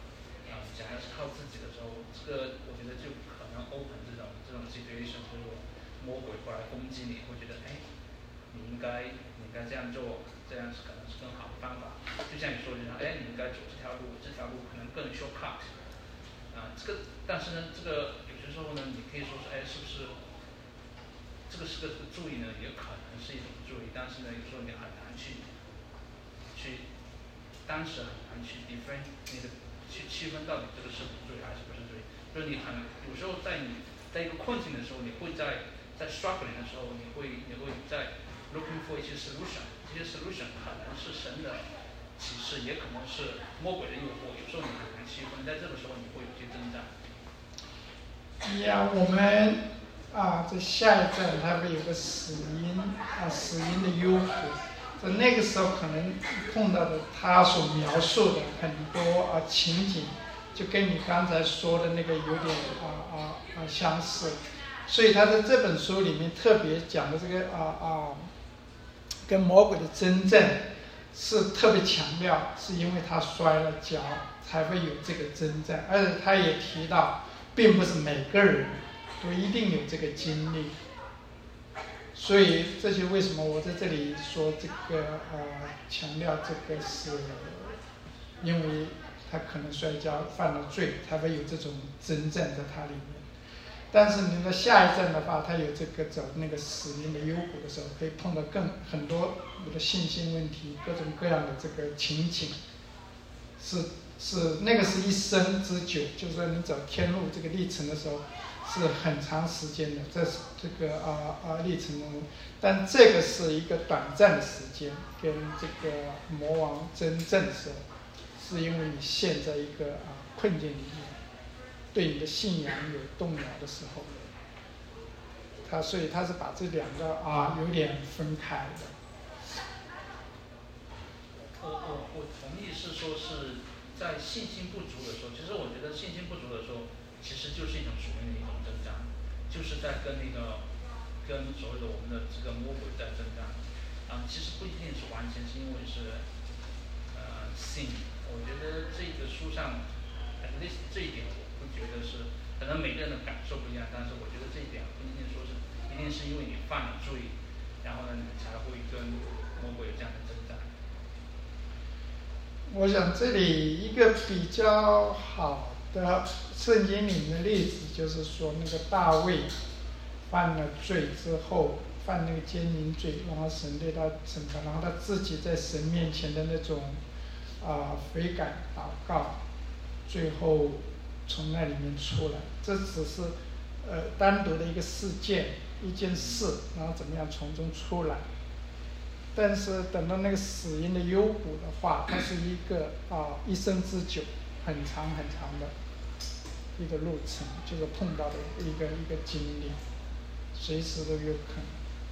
啊讲的是靠自己的时候，这个我觉得就可能 open 这种这种 situation， 就是说魔鬼过来攻击你，会觉得哎，你应该你应该这样做，这样是可能是更好的方法。就像你说的，哎，你应该走这条路，这条路可能更 shortcut。啊，这个但是呢，这个有些时候呢，你可以说是哎，是不是？这个是个这个注意呢，也可能是一种注意，但是呢，有时候你很难去去当时很难去 define 那个去区分到底这个是注意还是不是注意。就是你很有时候在你在一个困境的时候，你会在在 struggling 的时候，你会你会在 looking for 一些 solution， 这些 solution 可能是神的启示，也可能是魔鬼的诱惑，有时候你很难区分，在这个时候你会有些挣扎。 呀，我们啊，这下一站它会有个死因啊，死因的幽谷。在那个时候可能碰到的他所描述的很多啊情景，就跟你刚才说的那个有点啊啊啊相似。所以他在这本书里面特别讲的这个啊啊，跟魔鬼的争战是特别强调，是因为他摔了跤才会有这个征战，而且他也提到，并不是每个人都一定有这个经历。所以这就为什么我在这里说这个呃强调这个是，因为他可能摔跤犯了罪，才会有这种征战在他里面。但是你说下一站的话，他有这个走那个死因的幽谷的时候，可以碰到更很多你的信心问题，各种各样的这个情景，是是那个是一生之久，就是说你走天路这个历程的时候，是很长时间的，这是这个啊啊历程中，但这个是一个短暂的时间，跟这个魔王争战的时候，是因为你陷在一个啊困境里面。对你的信仰有动摇的时候，他所以他是把这两个啊有点分开的。 我我我同意是说是在信心不足的时候，其实我觉得信心不足的时候，其实就是一种属灵的一种挣扎，就是在跟那个跟所谓的我们的这个魔鬼在挣扎。啊，其实不一定是完全是因为是呃信，我觉得这个书上 at least 这一点我。不觉得是，可能每个人的感受不一样，但是我觉得这一点不一定说是，一定是因为你犯了罪，然后呢你才会跟魔鬼有这样的挣扎。 我想这里一个比较好的圣经里面的例子，就是说那个大卫犯了罪之后，犯那个奸淫罪，然后神对他审判，然后他自己在神面前的那种啊、呃、悔改祷告，最后从那里面出来。这只是呃单独的一个事件，一件事，然后怎么样从中出来。但是等到那个死因的幽谷的话，它是一个啊一生之久，很长很长的一个路程，就是碰到的一个一个经历，随时都有可能。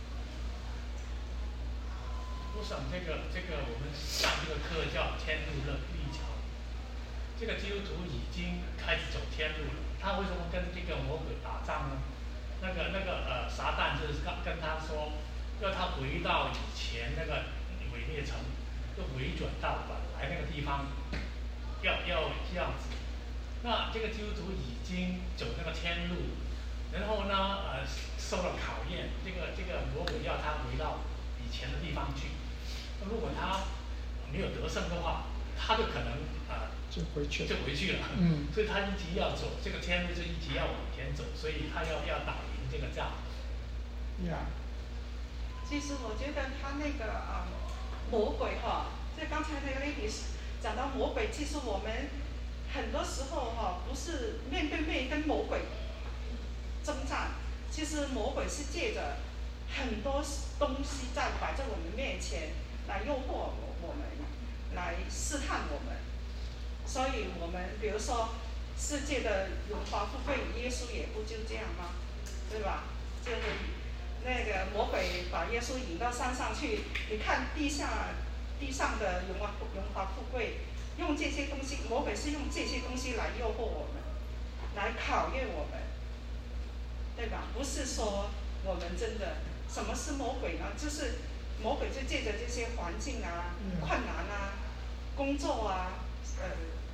我想这个这个我们上这个课叫天路历程，这个基督徒已经开始走天路了，他为什么跟这个魔鬼打仗呢？那个那个呃撒旦就是跟跟他说，要他回到以前那个毁灭城，就回转到本来那个地方，要要这样子。那这个基督徒已经走那个天路，然后呢呃受了考验，这个这个魔鬼要他回到以前的地方去。如果他没有得胜的话，他就可能啊、呃、 就回去就回去了。 嗯， 所以他一直要走这个天路，就一直要往前走，所以他要要打赢这个仗。 呀、 yeah. 其实我觉得他那个啊、呃、魔鬼哈，就刚才那个 lady 讲到魔鬼，其实我们很多时候哈不是面对面跟魔鬼征战，其实魔鬼是借着很多东西在摆在我们面前来诱惑我我们，来试探我们。所以我们比如说世界的荣华富贵，耶稣也不就这样吗？对吧？就是那个魔鬼把耶稣引到山上去，你看地下地上的荣华荣华富贵，用这些东西，魔鬼是用这些东西来诱惑我们，来考验我们，对吧？不是说我们真的什么是魔鬼呢？就是魔鬼就借着这些环境啊、困难啊、工作啊、呃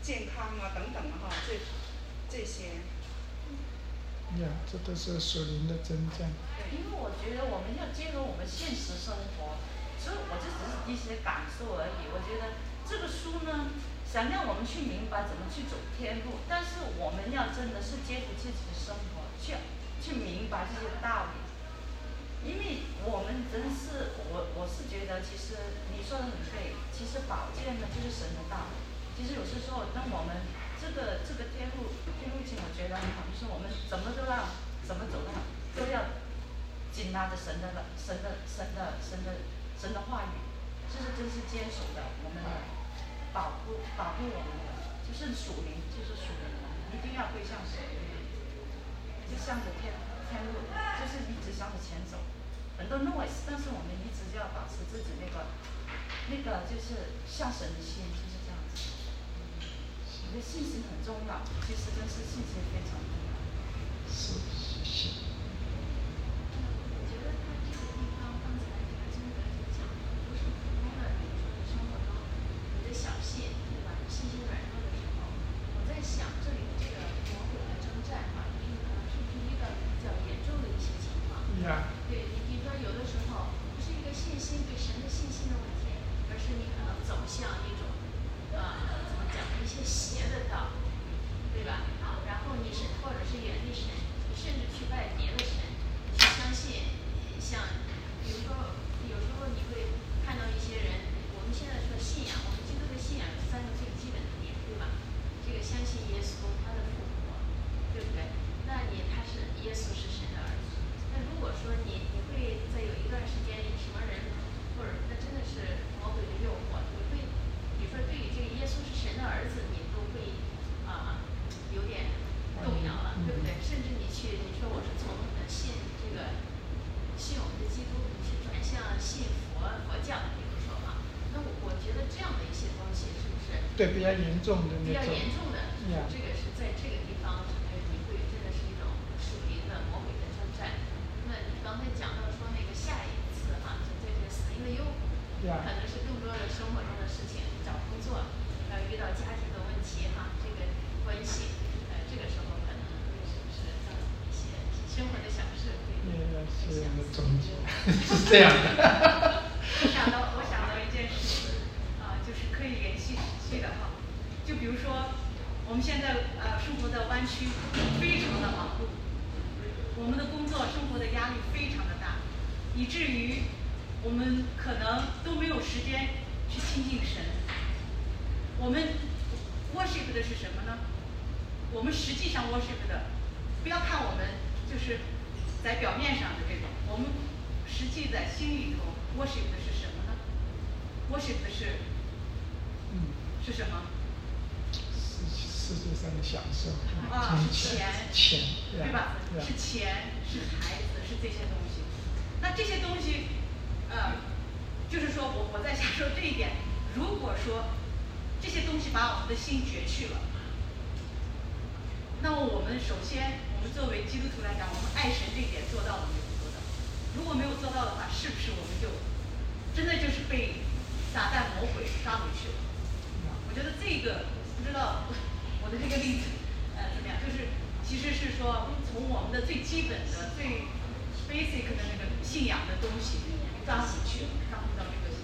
健康啊等等哈，这这些。 呀，这都是属灵的征战。 因为我觉得我们要结合我们现实生活，所以我这只是一些感受而已。我觉得这个书呢，想让我们去明白怎么去走天路，但是我们要真的是接触自己的生活，去去明白这些道理。因为我们真是，我我是觉得，其实你说的很对，其实宝剑呢就是神的道。其实有些时候，当我们这个这个天路天路径，我觉得很好，就是我们怎么都要怎么走到都要紧拉着神的神的神的神的神的话语，这是真是坚守的，我们保护保护我们的，就是属灵，就是属灵的，一定要归向神，就向着天天路，就是一直向着前走。很多 noise， 但是我们一直要保持自己那个那个就是向神的心，就是这样子。我觉得信心很重要，其实真是信心非常重要。 是，谢谢。 我觉得他这个地方刚才这个宗德就讲的不是普通的，比如说你生活中你的小信，对吧？你信心软弱的时候，我在想这里的这个魔鬼的征战哈，就是可能是第一个比较严重的一些情况。 呀。 对，你比如说有的时候不是一个信心对神的信心的问题，而是你可能走向一种呃怎么讲一些邪的道，对吧？啊，然后你是或者是远离神，你甚至去拜别的神，去相信像比如说有时候你会看到一些人，我们现在说信仰，我们基督的信仰有三个最基本的点，对吧？这个相信耶稣他的复活，对不对？那你他是耶稣是神的儿子。那如果说你你会在有一段时间什么人，或者那真的是魔鬼的诱惑，你会比如说对于这个耶稣是神的儿子，你都会啊、呃、有点动摇了，对不对？甚至你去你说我是从呃信这个信我们的基督，你去转向信佛佛教，比如说哈，那我我觉得这样的一些东西是不是？ 对，比较严重的那种。 比较严重的， 呀。 这个是在这个地方，你会真的是一种属灵的魔鬼的征战。那你刚才讲到说那个下一次哈，就这个死因的忧苦，可能是更多的生活中的事情，找工作，呃，遇到家庭的问题哈，这个关系，呃，这个时候可能是不是呃一些生活的小事会是的总结，是这样的。 我想到，我想到一件事情，啊、呃，就是可以联系实际的哈，就比如说我们现在呃生活在湾区，非常的忙碌。我们的工作、生活的压力非常的大，以至于我们可能都没有时间去亲近神。我们 worship 的是什么呢？我们实际上 worship 的，不要看我们就是在表面上的这种，我们实际在心里头 worship 的是什么呢 ？worship 的是， 嗯， 是什么？ 世界上的享受啊，是钱， 钱， 对吧？是钱，是孩子，是这些东西。那这些东西，呃，就是说我我在想说这一点，如果说这些东西把我们的心攫去了，那么我们首先，我们作为基督徒来讲，我们爱神这一点做到了没有做到？如果没有做到的话，是不是我们就真的就是被撒旦魔鬼抓回去了？我觉得这个不知道。我的这个例子，呃，怎么样？就是其实是说，从我们的最基本的、最 basic 的那个信仰的东西抓回去，抓回到这个。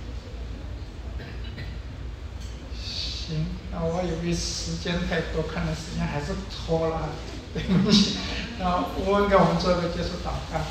行，那我由于时间太多，看来时间还是拖了，对不起。那吴文给我们做个结束祷告。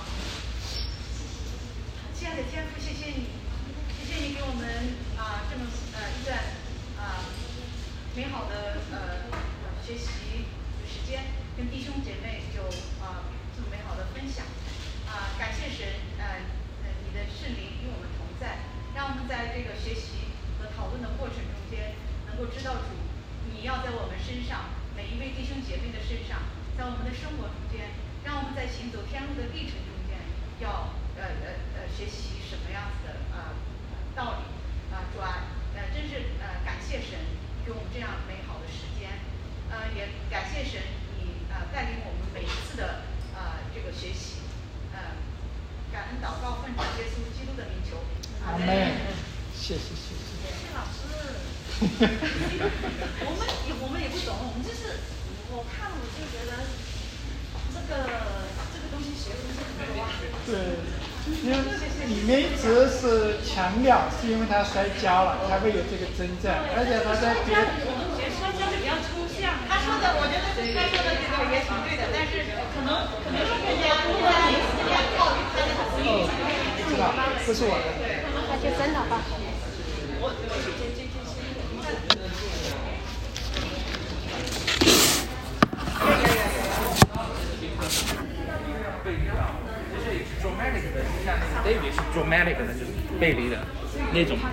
亲爱的天父，谢谢你，谢谢你给我们啊、呃、这么呃一段啊。呃美好的呃学习时间，跟弟兄姐妹有啊、呃、这么美好的分享啊、呃，感谢神呃呃你的圣灵与我们同在，让我们在这个学习和讨论的过程中间，能够知道主你要在我们身上每一位弟兄姐妹的身上，在我们的生活中间，让我们在行走天路的历程中间，要呃呃呃学习什么样子的啊、呃、道理啊、呃、主啊呃真是呃感谢神。给我们这样美好的时间，呃，也感谢神，你呃带领我们每一次的呃这个学习，呃，感恩祷告，奉主耶稣基督的名求，阿门。 谢谢谢谢。 谢谢老师。我们有。 就是我看我就觉得这个这个东西学问很多。 对，因为里面一直是强调，是因为他摔跤了，才会有这个征战，而且他在别。 摔跤比较抽象，他说的我觉得他说的这个也挺对的，但是可能可能是人家不会考虑他的词语。 不知道，不是我的。 那就真的吧。 我我姐姐姐姐背离的，就是 dramatic 的，像那个 David 是 dramatic 的，就是背离的那种